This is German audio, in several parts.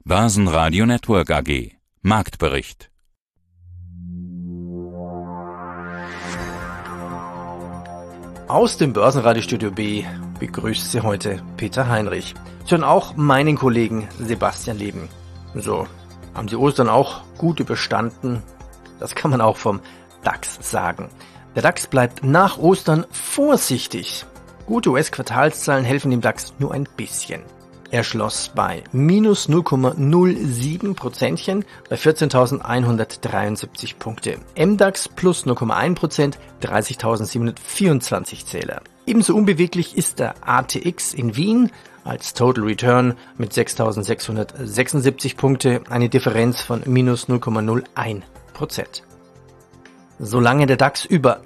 Börsenradio Network AG. Marktbericht. Aus dem Börsenradiostudio B begrüßt Sie heute Peter Heinrich. Sie hören auch meinen Kollegen Sebastian Leben. So, haben Sie Ostern auch gut überstanden? Das kann man auch vom DAX sagen. Der DAX bleibt nach Ostern vorsichtig. Gute US-Quartalszahlen helfen dem DAX nur ein bisschen. Er schloss bei minus 0,07% bei 14.173 Punkte. MDAX plus 0,1%, 30.724 Zähler. Ebenso unbeweglich ist der ATX in Wien als Total Return mit 6.676 Punkte, eine Differenz von minus 0,01%. Solange der DAX über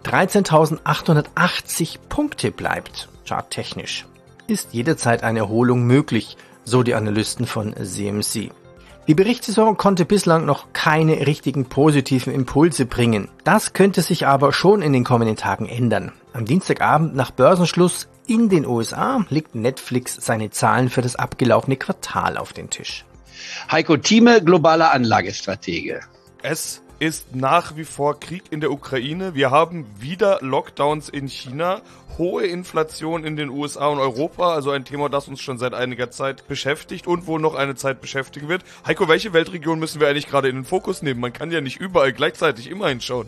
13.880 Punkte bleibt, charttechnisch, ist jederzeit eine Erholung möglich, so die Analysten von CMC. Die Berichtssaison konnte bislang noch keine richtigen positiven Impulse bringen. Das könnte sich aber schon in den kommenden Tagen ändern. Am Dienstagabend nach Börsenschluss in den USA legt Netflix seine Zahlen für das abgelaufene Quartal auf den Tisch. Heiko Thieme, globaler Anlagestratege. Es ist nach wie vor Krieg in der Ukraine. Wir haben wieder Lockdowns in China, hohe Inflation in den USA und Europa, also ein Thema, das uns schon seit einiger Zeit beschäftigt und wohl noch eine Zeit beschäftigen wird. Heiko, welche Weltregion müssen wir eigentlich gerade in den Fokus nehmen? Man kann ja nicht überall gleichzeitig immer hinschauen.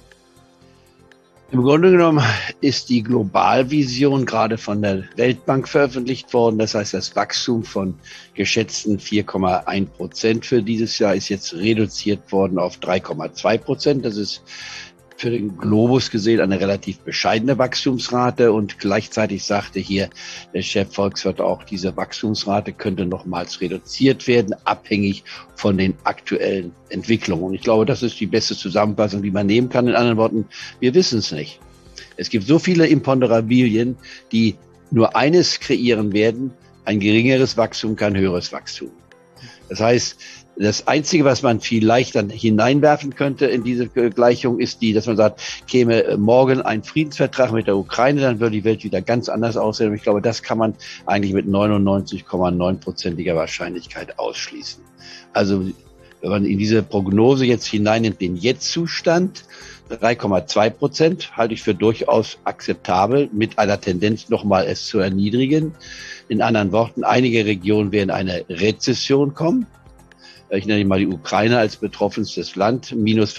Im Grunde genommen ist die Globalvision gerade von der Weltbank veröffentlicht worden. Das heißt, das Wachstum von geschätzten 4,1% für dieses Jahr ist jetzt reduziert worden auf 3,2%. Das ist für den Globus gesehen eine relativ bescheidene Wachstumsrate und gleichzeitig sagte hier der Chef Volkswirt auch, diese Wachstumsrate könnte nochmals reduziert werden, abhängig von den aktuellen Entwicklungen. Und ich glaube, das ist die beste Zusammenfassung, die man nehmen kann. In anderen Worten, wir wissen es nicht. Es gibt so viele Imponderabilien, die nur eines kreieren werden, ein geringeres Wachstum, kein höheres Wachstum. Das heißt, das Einzige, was man vielleicht dann hineinwerfen könnte in diese Gleichung, ist die, dass man sagt, käme morgen ein Friedensvertrag mit der Ukraine, dann würde die Welt wieder ganz anders aussehen. Und ich glaube, das kann man eigentlich mit 99,9%iger Wahrscheinlichkeit ausschließen. Also, wenn man in diese Prognose jetzt hineinnimmt, den Jetzt-Zustand, 3,2% halte ich für durchaus akzeptabel, mit einer Tendenz nochmal es zu erniedrigen. In anderen Worten, einige Regionen werden eine Rezession kommen. Ich nenne mal die Ukraine als betroffenstes Land, minus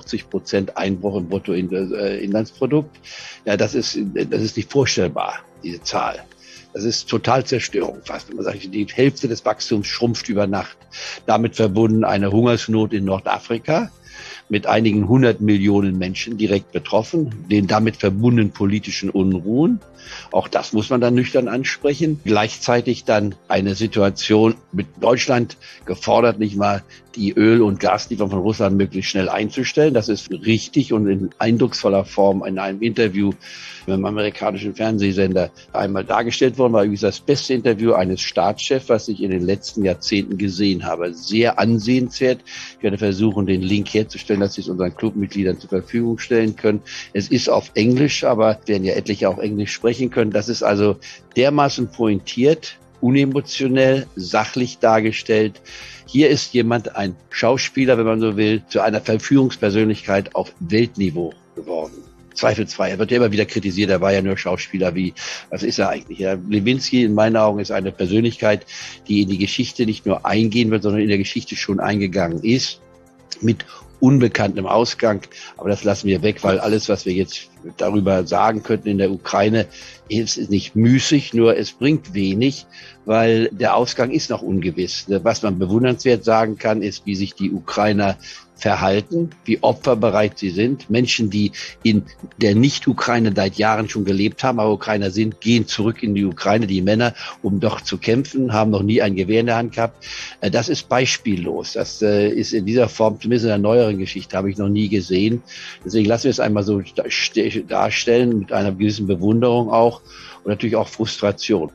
45% Einbruch im Bruttoinlandsprodukt. Ja, das ist nicht vorstellbar, diese Zahl. Das ist total Zerstörung fast. Man sagt, die Hälfte des Wachstums schrumpft über Nacht. Damit verbunden eine Hungersnot in Nordafrika mit einigen 100 Millionen Menschen direkt betroffen, den damit verbundenen politischen Unruhen. Auch das muss man dann nüchtern ansprechen. Gleichzeitig dann eine Situation mit Deutschland gefordert, nicht mal die Öl- und Gaslieferung von Russland möglichst schnell einzustellen. Das ist richtig und in eindrucksvoller Form in einem Interview mit einem amerikanischen Fernsehsender einmal dargestellt worden. War übrigens das beste Interview eines Staatschefs, was ich in den letzten Jahrzehnten gesehen habe. Sehr ansehenswert. Ich werde versuchen, den Link herzustellen, dass Sie es unseren Clubmitgliedern zur Verfügung stellen können. Es ist auf Englisch, aber werden ja etliche auch Englisch sprechen können. Das ist also dermaßen pointiert, unemotionell, sachlich dargestellt. Hier ist jemand, ein Schauspieler, wenn man so will, zu einer Verführungspersönlichkeit auf Weltniveau geworden. Zweifelsfrei. Er wird ja immer wieder kritisiert, er war ja nur Schauspieler was ist er eigentlich? Ja, Lewinsky in meinen Augen ist eine Persönlichkeit, die in die Geschichte nicht nur eingehen wird, sondern in der Geschichte schon eingegangen ist, mit unbekanntem Ausgang. Aber das lassen wir weg, weil alles, was wir jetzt darüber sagen könnten in der Ukraine, ist nicht müßig, nur es bringt wenig, weil der Ausgang ist noch ungewiss. Was man bewundernswert sagen kann, ist, wie sich die Ukrainer verhalten, wie opferbereit sie sind. Menschen, die in der Nicht-Ukraine seit Jahren schon gelebt haben, aber Ukrainer sind, gehen zurück in die Ukraine, die Männer, um dort zu kämpfen, haben noch nie ein Gewehr in der Hand gehabt. Das ist beispiellos. Das ist in dieser Form, zumindest in der neueren Geschichte, habe ich noch nie gesehen. Deswegen lassen wir es einmal so darstellen, mit einer gewissen Bewunderung auch und natürlich auch Frustration.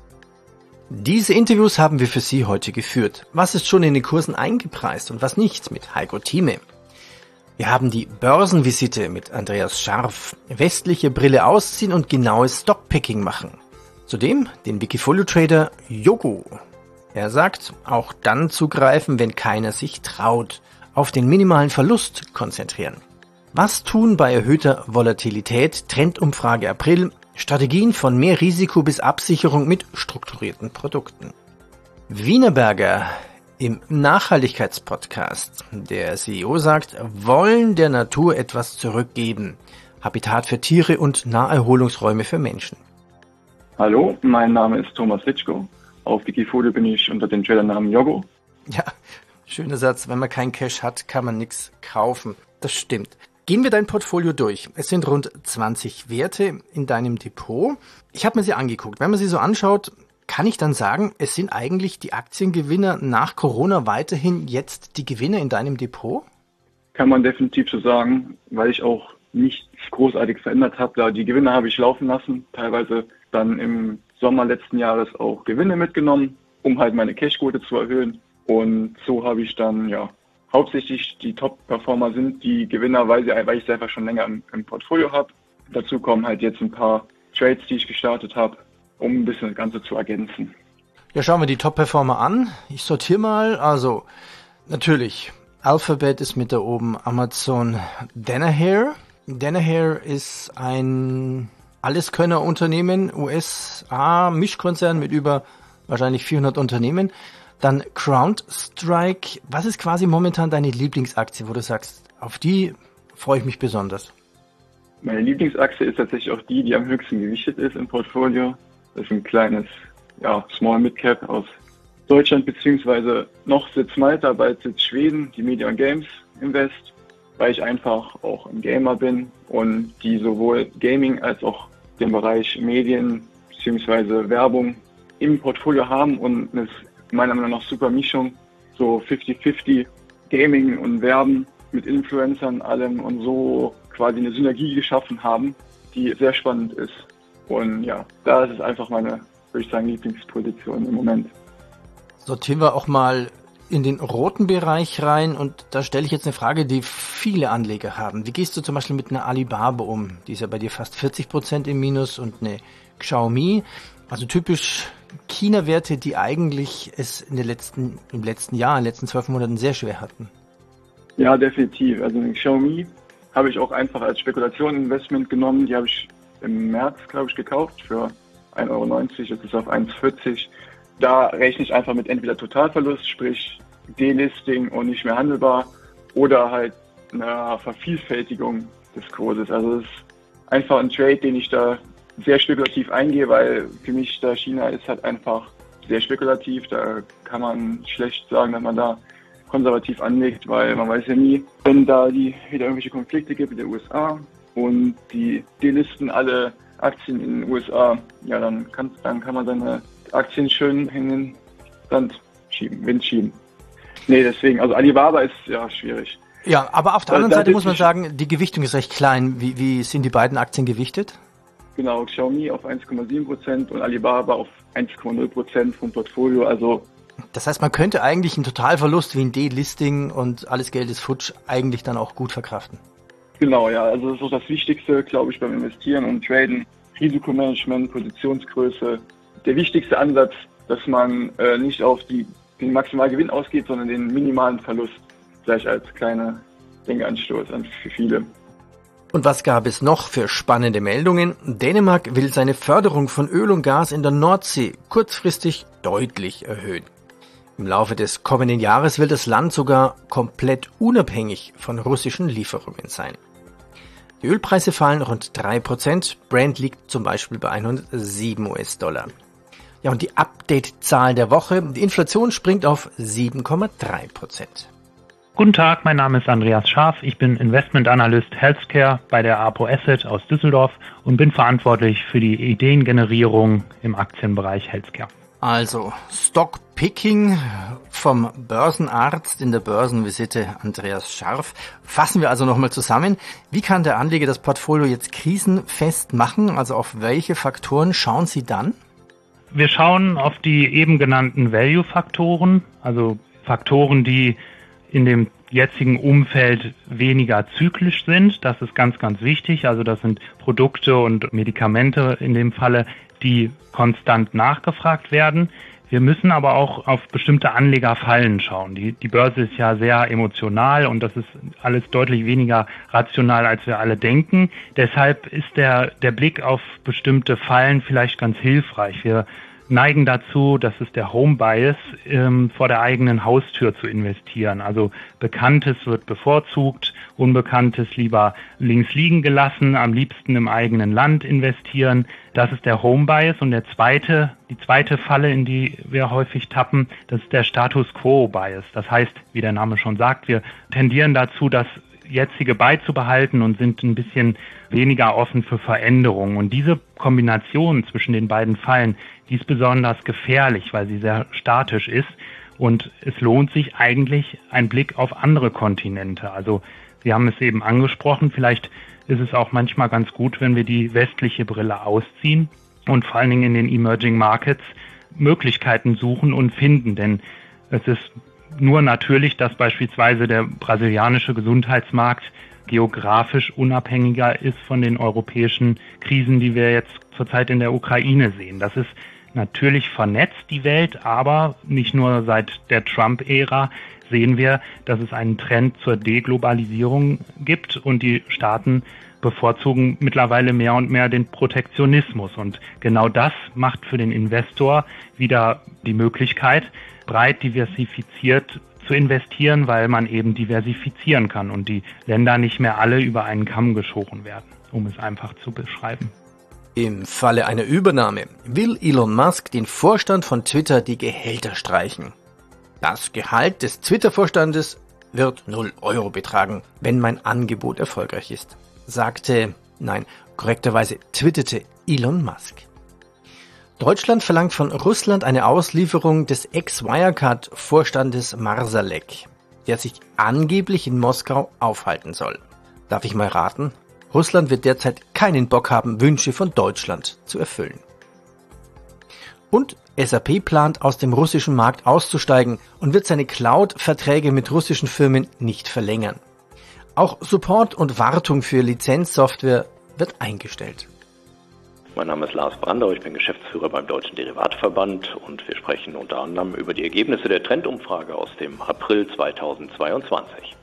Diese Interviews haben wir für Sie heute geführt. Was ist schon in den Kursen eingepreist und was nicht mit Heiko Thieme? Wir haben die Börsenvisite mit Andreas Scharf, westliche Brille ausziehen und genaues Stockpicking machen. Zudem den Wikifolio-Trader Yogo. Er sagt, auch dann zugreifen, wenn keiner sich traut. Auf den minimalen Verlust konzentrieren. Was tun bei erhöhter Volatilität? Trendumfrage April. Strategien von mehr Risiko bis Absicherung mit strukturierten Produkten. Wienerberger im Nachhaltigkeitspodcast. Der CEO sagt, wollen der Natur etwas zurückgeben. Habitat für Tiere und Naherholungsräume für Menschen. Hallo, mein Name ist Thomas Litschko. Auf Wikifolio bin ich unter dem Tradernamen Yogo. Ja, schöner Satz. Wenn man kein Cash hat, kann man nichts kaufen. Das stimmt. Gehen wir dein Portfolio durch. Es sind rund 20 Werte in deinem Depot. Ich habe mir sie angeguckt. Wenn man sie so anschaut, kann ich dann sagen, es sind eigentlich die Aktiengewinner nach Corona weiterhin jetzt die Gewinner in deinem Depot? Kann man definitiv so sagen, weil ich auch nichts großartig verändert habe. Da die Gewinner habe ich laufen lassen, teilweise dann im Sommer letzten Jahres auch Gewinne mitgenommen, um halt meine Cashquote zu erhöhen. Und so habe ich dann, hauptsächlich die Top-Performer sind die Gewinner, weil ich sie einfach schon länger im Portfolio habe. Dazu kommen halt jetzt ein paar Trades, die ich gestartet habe, um ein bisschen das Ganze zu ergänzen. Ja, schauen wir die Top-Performer an. Ich sortiere mal. Also, natürlich, Alphabet ist mit da oben, Amazon, Danaher. Danaher ist ein Alleskönner-Unternehmen, USA-Mischkonzern mit über wahrscheinlich 400 Unternehmen. Dann CrowdStrike. Was ist quasi momentan deine Lieblingsaktie, wo du sagst, auf die freue ich mich besonders? Meine Lieblingsaktie ist tatsächlich auch die am höchsten gewichtet ist im Portfolio. Das ist ein kleines, Small Mid Cap aus Deutschland, beziehungsweise noch Sitz Malta, bald Sitz Schweden, die Media & Games Invest, weil ich einfach auch ein Gamer bin und die sowohl Gaming als auch den Bereich Medien beziehungsweise Werbung im Portfolio haben und es meiner Meinung nach super Mischung, so 50-50 Gaming und Werben mit Influencern allem und so quasi eine Synergie geschaffen haben, die sehr spannend ist. Und ja, da ist es einfach meine, würde ich sagen, Lieblingsposition im Moment. Sortieren wir auch mal in den roten Bereich rein und da stelle ich jetzt eine Frage, die viele Anleger haben. Wie gehst du zum Beispiel mit einer Alibaba um? Die ist ja bei dir fast 40% im Minus und eine Xiaomi, also typisch China-Werte, die eigentlich es im letzten Jahr, in den letzten 12 Monaten sehr schwer hatten. Ja, definitiv. Also eine Xiaomi habe ich auch einfach als Spekulation-Investment genommen. Die habe ich im März, glaube ich, gekauft für 1,90 Euro. Jetzt ist es auf 1,40. Da rechne ich einfach mit entweder Totalverlust, sprich Delisting und nicht mehr handelbar, oder halt eine Vervielfältigung des Kurses. Also es ist einfach ein Trade, den ich da sehr spekulativ eingehe, weil für mich da China ist halt einfach sehr spekulativ. Da kann man schlecht sagen, dass man da konservativ anlegt, weil man weiß ja nie, wenn da wieder irgendwelche Konflikte gibt mit den USA und die delisten alle Aktien in den USA, ja, dann kann man seine Aktien schön in den Wind schieben. Nee, deswegen, also Alibaba ist ja schwierig. Ja, aber auf der anderen Seite muss man sagen, die Gewichtung ist recht klein. Wie sind die beiden Aktien gewichtet? Genau, Xiaomi auf 1,7% und Alibaba auf 1,0% vom Portfolio. Also das heißt, man könnte eigentlich einen Totalverlust wie ein Delisting und alles Geld ist futsch eigentlich dann auch gut verkraften. Genau, ja, also das ist auch das Wichtigste, glaube ich, beim Investieren und Traden. Risikomanagement, Positionsgröße. Der wichtigste Ansatz, dass man nicht auf den Maximalgewinn ausgeht, sondern den minimalen Verlust. Gleich als kleiner Denkanstoß für viele. Und was gab es noch für spannende Meldungen? Dänemark will seine Förderung von Öl und Gas in der Nordsee kurzfristig deutlich erhöhen. Im Laufe des kommenden Jahres will das Land sogar komplett unabhängig von russischen Lieferungen sein. Die Ölpreise fallen rund 3%, Brent liegt zum Beispiel bei 107 US-Dollar. Ja, und die Update-Zahl der Woche, die Inflation springt auf 7,3%. Guten Tag, mein Name ist Andreas Scharf. Ich bin Investment Analyst Healthcare bei der Apo Asset aus Düsseldorf und bin verantwortlich für die Ideengenerierung im Aktienbereich Healthcare. Also Stockpicking vom Börsenarzt in der Börsenvisite Andreas Scharf. Fassen wir also nochmal zusammen. Wie kann der Anleger das Portfolio jetzt krisenfest machen? Also auf welche Faktoren schauen Sie dann? Wir schauen auf die eben genannten Value-Faktoren, also Faktoren, die in dem jetzigen Umfeld weniger zyklisch sind. Das ist ganz, ganz wichtig. Also das sind Produkte und Medikamente in dem Falle, die konstant nachgefragt werden. Wir müssen aber auch auf bestimmte Anlegerfallen schauen. Die Börse ist ja sehr emotional und das ist alles deutlich weniger rational, als wir alle denken. Deshalb ist der Blick auf bestimmte Fallen vielleicht ganz hilfreich. Wir neigen dazu, das ist der Home Bias, vor der eigenen Haustür zu investieren. Also Bekanntes wird bevorzugt, Unbekanntes lieber links liegen gelassen, am liebsten im eigenen Land investieren. Das ist der Home Bias. Und die zweite Falle, in die wir häufig tappen, das ist der Status Quo Bias. Das heißt, wie der Name schon sagt, wir tendieren dazu, das jetzige beizubehalten und sind ein bisschen weniger offen für Veränderungen. Und diese Kombination zwischen den beiden Fallen, die ist besonders gefährlich, weil sie sehr statisch ist. Und es lohnt sich eigentlich ein Blick auf andere Kontinente. Also Sie haben es eben angesprochen, vielleicht ist es auch manchmal ganz gut, wenn wir die westliche Brille ausziehen und vor allen Dingen in den Emerging Markets Möglichkeiten suchen und finden. Denn es ist nur natürlich, dass beispielsweise der brasilianische Gesundheitsmarkt geografisch unabhängiger ist von den europäischen Krisen, die wir jetzt zurzeit in der Ukraine sehen. Das ist natürlich vernetzt, die Welt, aber nicht nur seit der Trump-Ära sehen wir, dass es einen Trend zur Deglobalisierung gibt und die Staaten bevorzugen mittlerweile mehr und mehr den Protektionismus. Und genau das macht für den Investor wieder die Möglichkeit, breit diversifiziert zu investieren, weil man eben diversifizieren kann und die Länder nicht mehr alle über einen Kamm geschoren werden, um es einfach zu beschreiben. Im Falle einer Übernahme will Elon Musk den Vorstand von Twitter die Gehälter streichen. Das Gehalt des Twitter-Vorstandes wird 0 Euro betragen, wenn mein Angebot erfolgreich ist, korrekterweise twitterte Elon Musk. Deutschland verlangt von Russland eine Auslieferung des Ex-Wirecard-Vorstandes Marsalek, der sich angeblich in Moskau aufhalten soll. Darf ich mal raten? Russland wird derzeit keinen Bock haben, Wünsche von Deutschland zu erfüllen. Und SAP plant, aus dem russischen Markt auszusteigen und wird seine Cloud-Verträge mit russischen Firmen nicht verlängern. Auch Support und Wartung für Lizenzsoftware wird eingestellt. Mein Name ist Lars Brandau, ich bin Geschäftsführer beim Deutschen Derivateverband und wir sprechen unter anderem über die Ergebnisse der Trendumfrage aus dem April 2022.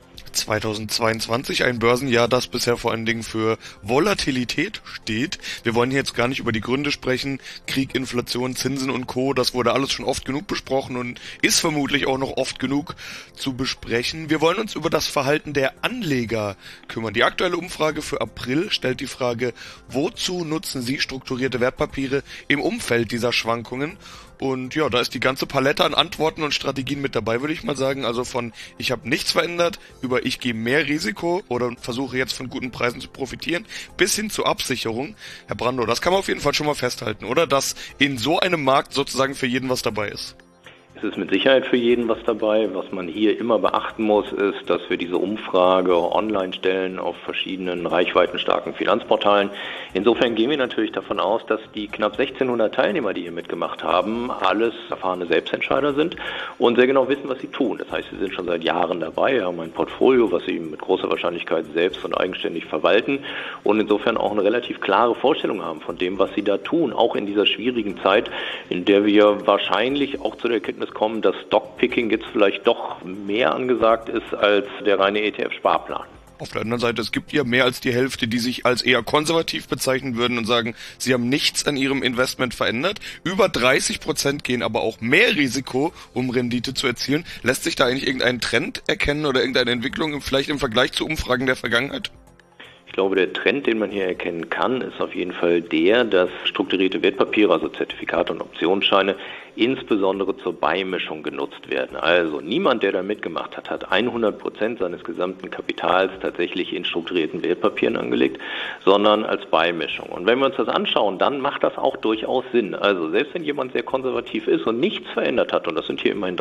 2022, ein Börsenjahr, das bisher vor allen Dingen für Volatilität steht. Wir wollen hier jetzt gar nicht über die Gründe sprechen. Krieg, Inflation, Zinsen und Co., das wurde alles schon oft genug besprochen und ist vermutlich auch noch oft genug zu besprechen. Wir wollen uns über das Verhalten der Anleger kümmern. Die aktuelle Umfrage für April stellt die Frage, wozu nutzen Sie strukturierte Wertpapiere im Umfeld dieser Schwankungen? Und ja, da ist die ganze Palette an Antworten und Strategien mit dabei, würde ich mal sagen. Also von ich habe nichts verändert, über ich gehe mehr Risiko oder versuche jetzt von guten Preisen zu profitieren, bis hin zur Absicherung. Herr Brandau, das kann man auf jeden Fall schon mal festhalten, oder? Dass in so einem Markt sozusagen für jeden was dabei ist. Es ist mit Sicherheit für jeden was dabei. Was man hier immer beachten muss, ist, dass wir diese Umfrage online stellen auf verschiedenen reichweitenstarken Finanzportalen. Insofern gehen wir natürlich davon aus, dass die knapp 1600 Teilnehmer, die hier mitgemacht haben, alles erfahrene Selbstentscheider sind und sehr genau wissen, was sie tun. Das heißt, sie sind schon seit Jahren dabei, haben ein Portfolio, was sie mit großer Wahrscheinlichkeit selbst und eigenständig verwalten und insofern auch eine relativ klare Vorstellung haben von dem, was sie da tun, auch in dieser schwierigen Zeit, in der wir wahrscheinlich auch zu der Erkenntnis kommen, dass Stockpicking jetzt vielleicht doch mehr angesagt ist als der reine ETF-Sparplan. Auf der anderen Seite, es gibt ja mehr als die Hälfte, die sich als eher konservativ bezeichnen würden und sagen, sie haben nichts an ihrem Investment verändert. Über 30% gehen aber auch mehr Risiko, um Rendite zu erzielen. Lässt sich da eigentlich irgendein Trend erkennen oder irgendeine Entwicklung vielleicht im Vergleich zu Umfragen der Vergangenheit? Ich glaube, der Trend, den man hier erkennen kann, ist auf jeden Fall der, dass strukturierte Wertpapiere, also Zertifikate und Optionsscheine, insbesondere zur Beimischung genutzt werden. Also niemand, der da mitgemacht hat, hat 100% seines gesamten Kapitals tatsächlich in strukturierten Wertpapieren angelegt, sondern als Beimischung. Und wenn wir uns das anschauen, dann macht das auch durchaus Sinn. Also selbst wenn jemand sehr konservativ ist und nichts verändert hat, und das sind hier immerhin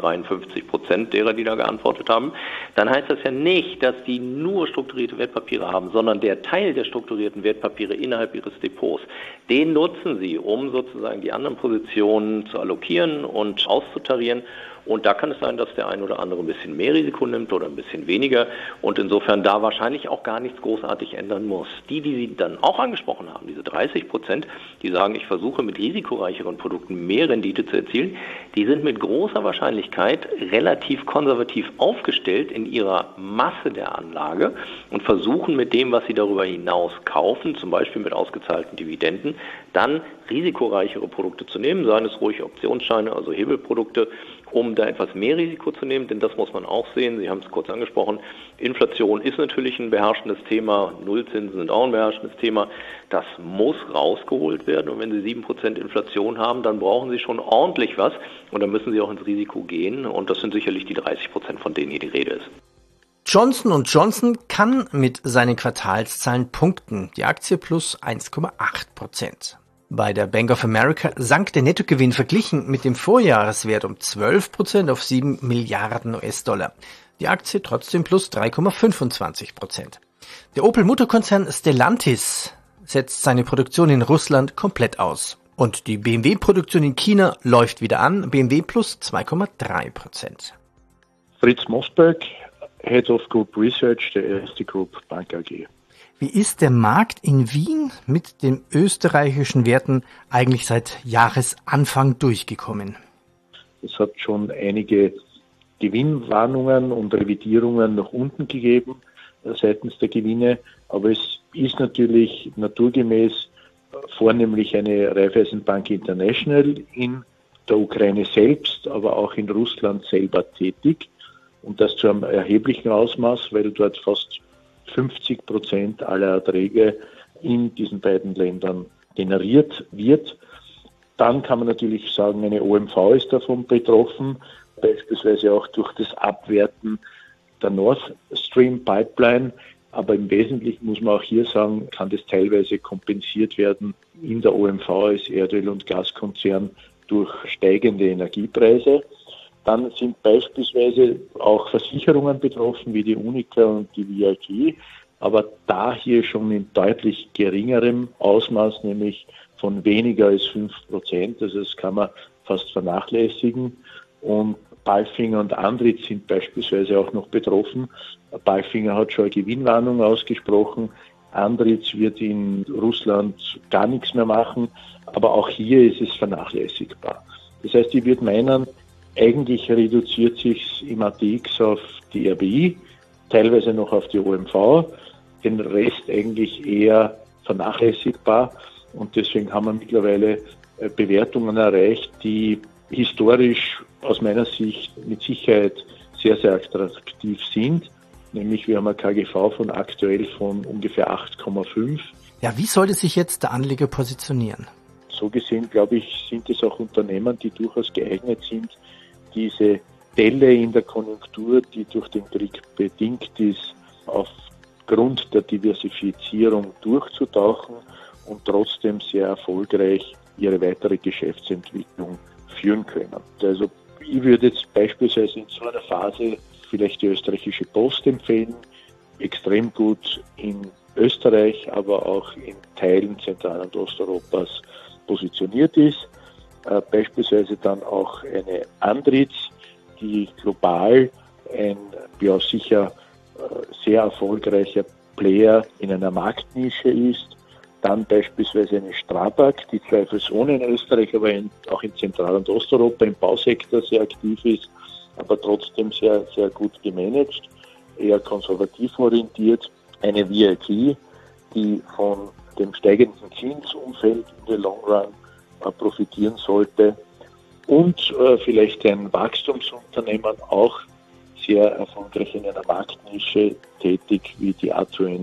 53% derer, die da geantwortet haben, dann heißt das ja nicht, dass die nur strukturierte Wertpapiere haben, sondern der Teil der strukturierten Wertpapiere innerhalb ihres Depots, den nutzen sie, um sozusagen die anderen Positionen zu allokieren tarieren und auszutarieren. Und da kann es sein, dass der ein oder andere ein bisschen mehr Risiko nimmt oder ein bisschen weniger und insofern da wahrscheinlich auch gar nichts großartig ändern muss. Die Sie dann auch angesprochen haben, diese 30%, die sagen, ich versuche mit risikoreicheren Produkten mehr Rendite zu erzielen, die sind mit großer Wahrscheinlichkeit relativ konservativ aufgestellt in ihrer Masse der Anlage und versuchen mit dem, was sie darüber hinaus kaufen, zum Beispiel mit ausgezahlten Dividenden, dann risikoreichere Produkte zu nehmen, seien es ruhig Optionsscheine, also Hebelprodukte, um da etwas mehr Risiko zu nehmen, denn das muss man auch sehen. Sie haben es kurz angesprochen. Inflation ist natürlich ein beherrschendes Thema. Nullzinsen sind auch ein beherrschendes Thema. Das muss rausgeholt werden. Und wenn Sie 7% Inflation haben, dann brauchen Sie schon ordentlich was. Und dann müssen Sie auch ins Risiko gehen. Und das sind sicherlich die 30%, von denen hier die Rede ist. Johnson & Johnson kann mit seinen Quartalszahlen punkten. Die Aktie plus 1,8%. Bei der Bank of America sank der Nettogewinn verglichen mit dem Vorjahreswert um 12% auf 7 Milliarden US-Dollar. Die Aktie trotzdem plus 3,25%. Der Opel-Mutterkonzern Stellantis setzt seine Produktion in Russland komplett aus. Und die BMW-Produktion in China läuft wieder an, BMW plus 2,3%. Fritz Mosberg, Head of Group Research der Erste Group Bank AG. Wie ist der Markt in Wien mit den österreichischen Werten eigentlich seit Jahresanfang durchgekommen? Es hat schon einige Gewinnwarnungen und Revidierungen nach unten gegeben seitens der Gewinne, aber es ist natürlich naturgemäß vornehmlich eine Raiffeisenbank International in der Ukraine selbst, aber auch in Russland selber tätig und das zu einem erheblichen Ausmaß, weil dort fast 50% aller Erträge in diesen beiden Ländern generiert wird. Dann kann man natürlich sagen, eine OMV ist davon betroffen, beispielsweise auch durch das Abwerten der Nord Stream Pipeline. Aber im Wesentlichen muss man auch hier sagen, kann das teilweise kompensiert werden in der OMV als Erdöl- und Gaskonzern durch steigende Energiepreise. Dann sind beispielsweise auch Versicherungen betroffen, wie die Unica und die VIG, aber da hier schon in deutlich geringerem Ausmaß, nämlich von weniger als 5%. Also das kann man fast vernachlässigen. Und Palfinger und Andritz sind beispielsweise auch noch betroffen. Palfinger hat schon eine Gewinnwarnung ausgesprochen. Andritz wird in Russland gar nichts mehr machen, aber auch hier ist es vernachlässigbar. Das heißt, ich würde meinen, eigentlich reduziert sich im ATX auf die RBI, teilweise noch auf die OMV, den Rest eigentlich eher vernachlässigbar und deswegen haben wir mittlerweile Bewertungen erreicht, die historisch aus meiner Sicht mit Sicherheit sehr, sehr attraktiv sind. Nämlich wir haben ein KGV von aktuell von ungefähr 8,5. Ja, wie sollte sich jetzt der Anleger positionieren? So gesehen, glaube ich, sind es auch Unternehmen, die durchaus geeignet sind, diese Delle in der Konjunktur, die durch den Krieg bedingt ist, aufgrund der Diversifizierung durchzutauchen und trotzdem sehr erfolgreich ihre weitere Geschäftsentwicklung führen können. Also ich würde jetzt beispielsweise in so einer Phase vielleicht die österreichische Post empfehlen, extrem gut in Österreich, aber auch in Teilen Zentral- und Osteuropas positioniert ist. Beispielsweise dann auch eine Andritz, die global ein ja sicher sehr erfolgreicher Player in einer Marktnische ist. Dann beispielsweise eine Strabag, die zweifelsohne in Österreich, aber auch in Zentral- und Osteuropa im Bausektor sehr aktiv ist, aber trotzdem sehr, sehr gut gemanagt, eher konservativ orientiert. Eine VIG, die von dem steigenden Zinsumfeld in der Long Run profitieren sollte und vielleicht ein Wachstumsunternehmen auch sehr erfolgreich in einer Marktnische tätig wie die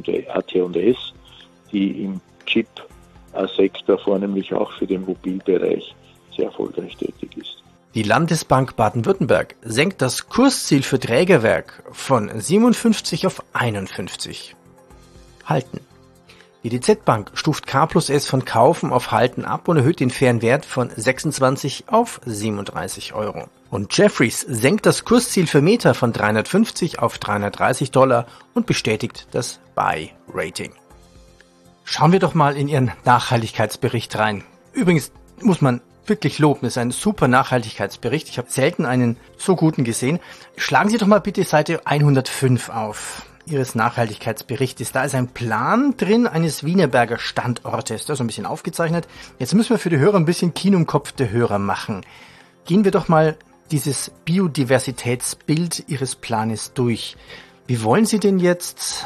AT&S, die im Chip-Sektor vornehmlich auch für den Mobilbereich sehr erfolgreich tätig ist. Die Landesbank Baden-Württemberg senkt das Kursziel für Trägerwerk von 57 auf 51. Halten. Die DZ Bank stuft K+S von Kaufen auf Halten ab und erhöht den fairen Wert von 26 auf 37 Euro. Und Jefferies senkt das Kursziel für Meta von 350 auf $330 und bestätigt das Buy-Rating. Schauen wir doch mal in Ihren Nachhaltigkeitsbericht rein. Übrigens muss man wirklich loben. Das ist ein super Nachhaltigkeitsbericht. Ich habe selten einen so guten gesehen. Schlagen Sie doch mal bitte Seite 105 auf Ihres Nachhaltigkeitsberichtes. Da ist ein Plan drin eines Wienerberger Standortes. Das ist ein bisschen aufgezeichnet. Jetzt müssen wir für die Hörer ein bisschen Kino im Kopf der Hörer machen. Gehen wir doch mal dieses Biodiversitätsbild Ihres Planes durch. Wie wollen Sie denn jetzt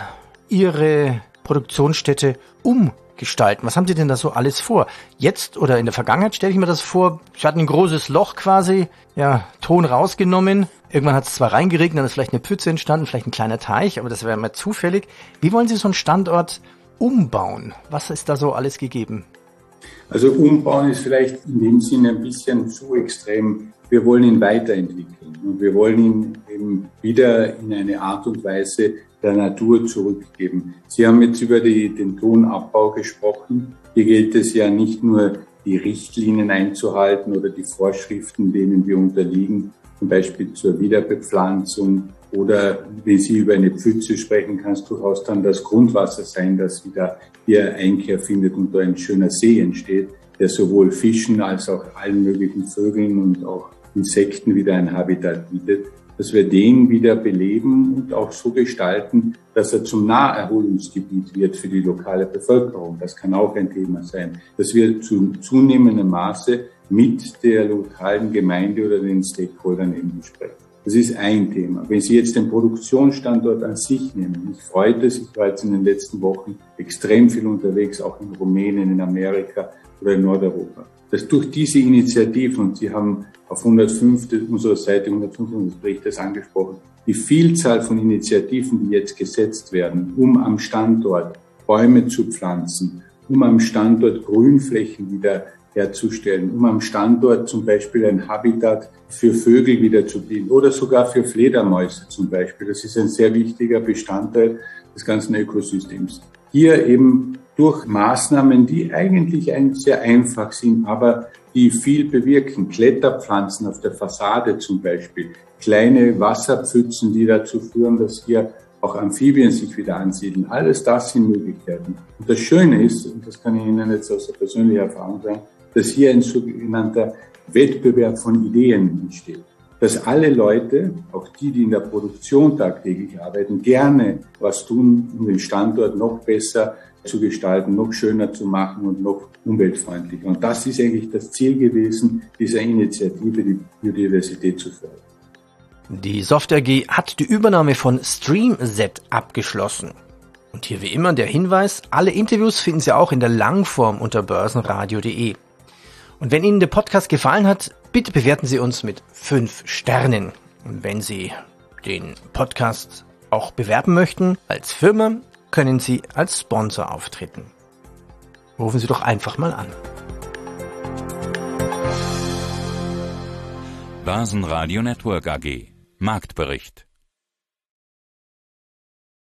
Ihre Produktionsstätte umgestalten? Was haben Sie denn da so alles vor? Jetzt oder in der Vergangenheit stelle ich mir das vor, Sie hatten ein großes Loch quasi, ja, Ton rausgenommen. Irgendwann hat es zwar reingeregnet, dann ist vielleicht eine Pfütze entstanden, vielleicht ein kleiner Teich, aber das wäre mal zufällig. Wie wollen Sie so einen Standort umbauen? Was ist da so alles gegeben? Also umbauen ist vielleicht in dem Sinne ein bisschen zu extrem. Wir wollen ihn weiterentwickeln und wir wollen ihn eben wieder in eine Art und Weise der Natur zurückgeben. Sie haben jetzt über den Tonabbau gesprochen. Hier gilt es ja nicht nur, die Richtlinien einzuhalten oder die Vorschriften, denen wir unterliegen, zum Beispiel zur Wiederbepflanzung oder wenn Sie über eine Pfütze sprechen, kann es durchaus dann das Grundwasser sein, das wieder hier Einkehr findet und da ein schöner See entsteht, der sowohl Fischen als auch allen möglichen Vögeln und auch Insekten wieder ein Habitat bietet, dass wir den wieder beleben und auch so gestalten, dass er zum Naherholungsgebiet wird für die lokale Bevölkerung. Das kann auch ein Thema sein, dass wir zu zunehmendem Maße mit der lokalen Gemeinde oder den Stakeholdern eben besprechen. Das ist ein Thema. Wenn Sie jetzt den Produktionsstandort an sich nehmen, mich freut es, ich war jetzt in den letzten Wochen extrem viel unterwegs, auch in Rumänien, in Amerika oder in Nordeuropa, dass durch diese Initiativen, und Sie haben auf 105 unserer Seite 105 unseres Berichtes angesprochen, die Vielzahl von Initiativen, die jetzt gesetzt werden, um am Standort Bäume zu pflanzen, um am Standort Grünflächen wieder herzustellen, um am Standort zum Beispiel ein Habitat für Vögel wieder zu bieten oder sogar für Fledermäuse zum Beispiel. Das ist ein sehr wichtiger Bestandteil des ganzen Ökosystems. Hier eben durch Maßnahmen, die eigentlich sehr einfach sind, aber die viel bewirken. Kletterpflanzen auf der Fassade zum Beispiel, kleine Wasserpfützen, die dazu führen, dass hier auch Amphibien sich wieder ansiedeln. Alles das sind Möglichkeiten. Und das Schöne ist, und das kann ich Ihnen jetzt aus der persönlichen Erfahrung sagen, dass hier ein sogenannter Wettbewerb von Ideen entsteht. Dass alle Leute, auch die in der Produktion tagtäglich arbeiten, gerne was tun, um den Standort noch besser zu gestalten, noch schöner zu machen und noch umweltfreundlicher. Und das ist eigentlich das Ziel gewesen, dieser Initiative, die Biodiversität zu fördern. Die Soft AG hat die Übernahme von StreamZ abgeschlossen. Und hier wie immer der Hinweis, alle Interviews finden Sie auch in der Langform unter börsenradio.de. Und wenn Ihnen der Podcast gefallen hat, bitte bewerten Sie uns mit 5 Sternen. Und wenn Sie den Podcast auch bewerben möchten als Firma, können Sie als Sponsor auftreten. Rufen Sie doch einfach mal an. Börsenradio Network AG. Marktbericht.